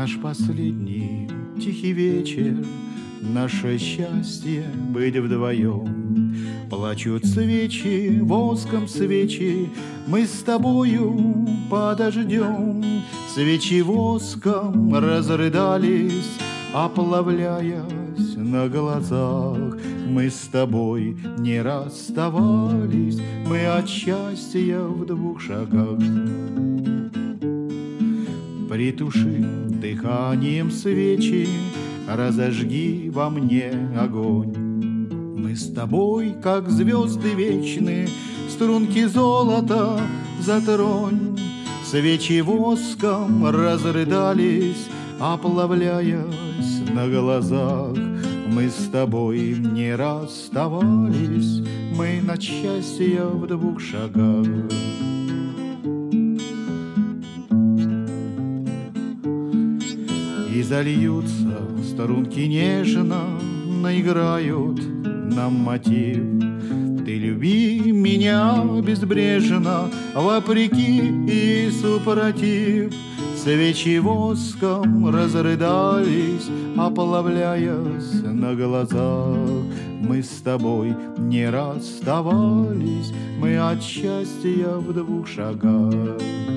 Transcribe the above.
Наш последний тихий вечер, наше счастье быть вдвоем. Плачут свечи, воском свечи, мы с тобою подождем. Свечи воском разрыдались, оплавляясь на глазах. Мы с тобой не расставались, мы от счастья в 2 шагах. Притуши дыханием свечи, разожги во мне огонь. Мы с тобой, как звезды вечные, струнки золота затронь. Свечи воском разрыдались, оплавляясь на глазах. Мы с тобой не расставались, мы от счастья в 2 шагах. И зальются струнки нежно, наиграют нам мотив. Ты люби меня безбрежно, вопреки и супротив. Свечи воском разрыдались, оплавляясь на глазах. Мы с тобой не расставались, мы от счастья в 2 шагах.